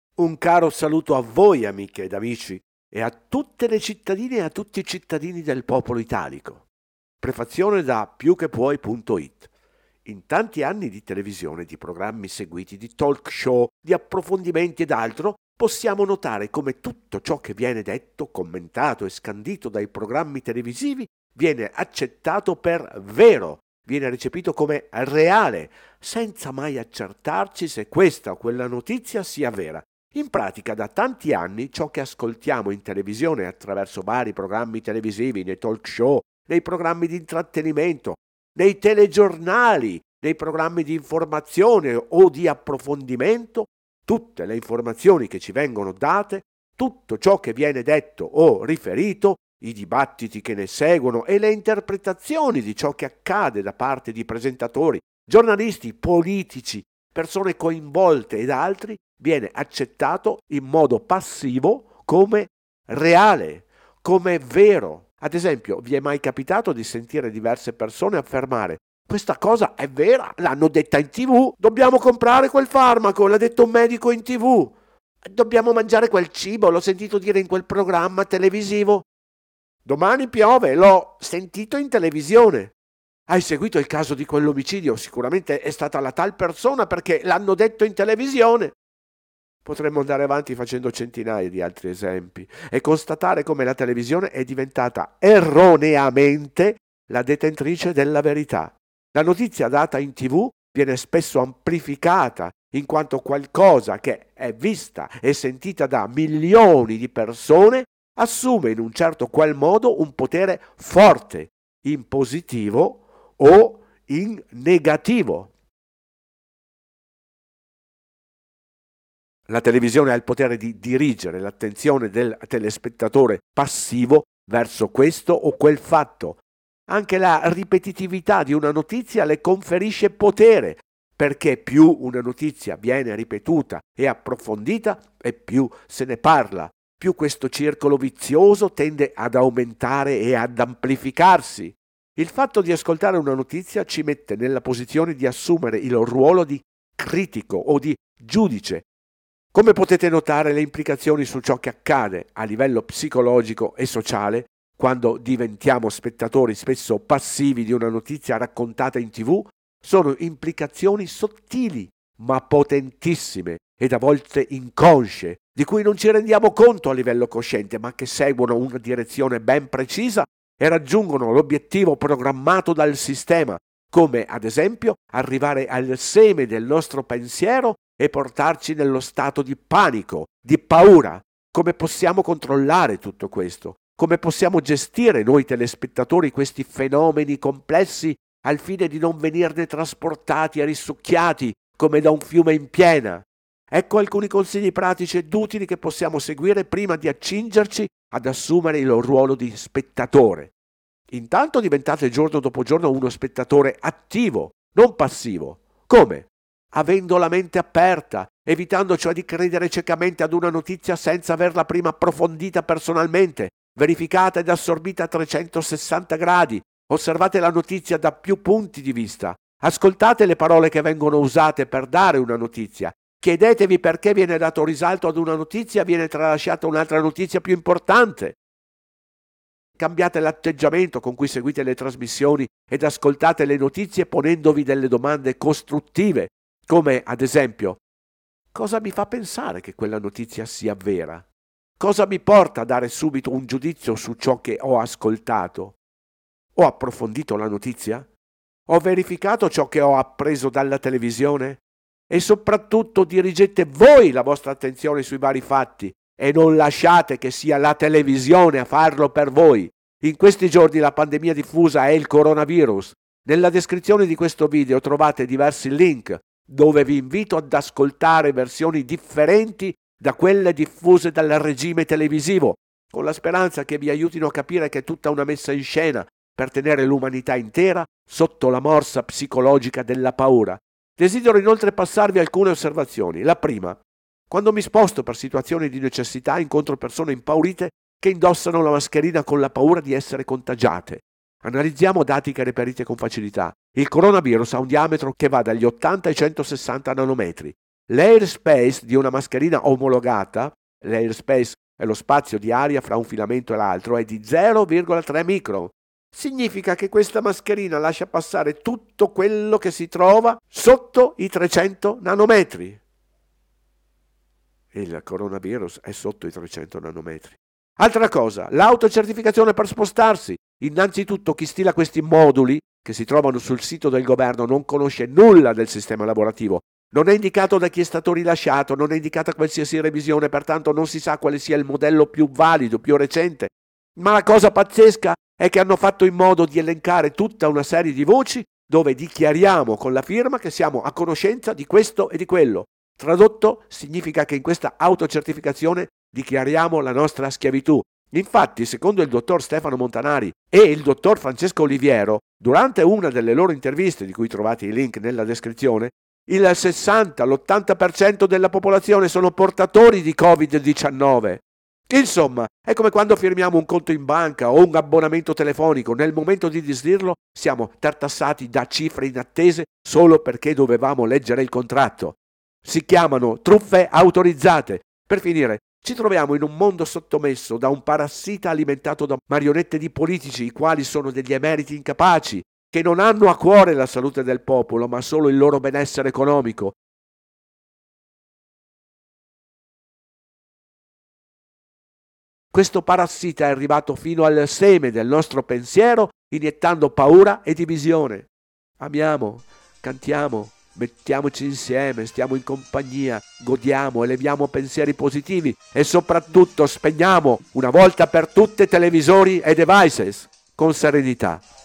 Un caro saluto a voi, amiche ed amici, e a tutte le cittadine e a tutti i cittadini del popolo italico. Prefazione da piuchepuoi.it. In tanti anni di televisione, di programmi seguiti, di talk show, di approfondimenti ed altro, possiamo notare come tutto ciò che viene detto, commentato e scandito dai programmi televisivi viene accettato per vero, viene recepito come reale, senza mai accertarci se questa o quella notizia sia vera. In pratica, da tanti anni, ciò che ascoltiamo in televisione attraverso vari programmi televisivi, nei talk show, nei programmi di intrattenimento, nei telegiornali, nei programmi di informazione o di approfondimento, tutte le informazioni che ci vengono date, tutto ciò che viene detto o riferito, i dibattiti che ne seguono e le interpretazioni di ciò che accade da parte di presentatori, giornalisti, politici, persone coinvolte ed altri, viene accettato in modo passivo come reale, come vero. Ad esempio, vi è mai capitato di sentire diverse persone affermare: questa cosa è vera, l'hanno detta in TV, dobbiamo comprare quel farmaco, l'ha detto un medico in TV, dobbiamo mangiare quel cibo, l'ho sentito dire in quel programma televisivo, domani piove, l'ho sentito in televisione. Hai seguito il caso di quell'omicidio? Sicuramente è stata la tal persona perché l'hanno detto in televisione. Potremmo andare avanti facendo centinaia di altri esempi e constatare come la televisione è diventata erroneamente la detentrice della verità. La notizia data in TV viene spesso amplificata in quanto qualcosa che è vista e sentita da milioni di persone assume in un certo qual modo un potere forte, in positivo o in negativo. La televisione ha il potere di dirigere l'attenzione del telespettatore passivo verso questo o quel fatto. Anche la ripetitività di una notizia le conferisce potere, perché più una notizia viene ripetuta e approfondita e più se ne parla, più questo circolo vizioso tende ad aumentare e ad amplificarsi. Il fatto di ascoltare una notizia ci mette nella posizione di assumere il ruolo di critico o di giudice. Come potete notare, le implicazioni su ciò che accade a livello psicologico e sociale quando diventiamo spettatori spesso passivi di una notizia raccontata in TV sono implicazioni sottili ma potentissime ed a volte inconsce, di cui non ci rendiamo conto a livello cosciente, ma che seguono una direzione ben precisa e raggiungono l'obiettivo programmato dal sistema, come ad esempio arrivare al seme del nostro pensiero e portarci nello stato di panico, di paura. Come possiamo controllare tutto questo? Come possiamo gestire noi telespettatori questi fenomeni complessi al fine di non venirne trasportati e risucchiati come da un fiume in piena? Ecco alcuni consigli pratici ed utili che possiamo seguire prima di accingerci ad assumere il ruolo di spettatore. Intanto diventate giorno dopo giorno uno spettatore attivo, non passivo. Come? Avendo la mente aperta, evitando cioè di credere ciecamente ad una notizia senza averla prima approfondita personalmente, verificata ed assorbita a 360 gradi. Osservate la notizia da più punti di vista. Ascoltate le parole che vengono usate per dare una notizia. Chiedetevi perché viene dato risalto ad una notizia e viene tralasciata un'altra notizia più importante. Cambiate l'atteggiamento con cui seguite le trasmissioni ed ascoltate le notizie ponendovi delle domande costruttive, come ad esempio: cosa mi fa pensare che quella notizia sia vera? Cosa mi porta a dare subito un giudizio su ciò che ho ascoltato? Ho approfondito la notizia? Ho verificato ciò che ho appreso dalla televisione? E soprattutto dirigete voi la vostra attenzione sui vari fatti e non lasciate che sia la televisione a farlo per voi. In questi giorni la pandemia diffusa è il coronavirus. Nella descrizione di questo video trovate diversi link dove vi invito ad ascoltare versioni differenti da quelle diffuse dal regime televisivo, con la speranza che vi aiutino a capire che è tutta una messa in scena per tenere l'umanità intera sotto la morsa psicologica della paura. Desidero inoltre passarvi alcune osservazioni. La prima: quando mi sposto per situazioni di necessità incontro persone impaurite che indossano la mascherina con la paura di essere contagiate. Analizziamo dati che reperite con facilità. Il coronavirus ha un diametro che va dagli 80 ai 160 nanometri. L'airspace di una mascherina omologata, l'airspace è lo spazio di aria fra un filamento e l'altro, è di 0,3 micron. Significa che questa mascherina lascia passare tutto quello che si trova sotto i 300 nanometri. Il coronavirus è sotto i 300 nanometri. Altra cosa, l'autocertificazione per spostarsi. Innanzitutto chi stila questi moduli che si trovano sul sito del governo non conosce nulla del sistema lavorativo. Non è indicato da chi è stato rilasciato, non è indicata qualsiasi revisione, pertanto non si sa quale sia il modello più valido, più recente. Ma la cosa pazzesca è che hanno fatto in modo di elencare tutta una serie di voci dove dichiariamo con la firma che siamo a conoscenza di questo e di quello. Tradotto significa che in questa autocertificazione dichiariamo la nostra schiavitù. Infatti, secondo il dottor Stefano Montanari e il dottor Francesco Oliviero, durante una delle loro interviste, di cui trovate i link nella descrizione, il 60-l'80% della popolazione sono portatori di Covid-19. Insomma, è come quando firmiamo un conto in banca o un abbonamento telefonico. Nel momento di disdirlo siamo tartassati da cifre inattese solo perché dovevamo leggere il contratto. Si chiamano truffe autorizzate. Per finire, ci troviamo in un mondo sottomesso da un parassita alimentato da marionette di politici, i quali sono degli emeriti incapaci, che non hanno a cuore la salute del popolo, ma solo il loro benessere economico. Questo parassita è arrivato fino al seme del nostro pensiero, iniettando paura e divisione. Amiamo, cantiamo, mettiamoci insieme, stiamo in compagnia, godiamo, eleviamo pensieri positivi e soprattutto spegniamo una volta per tutte televisori e devices con serenità.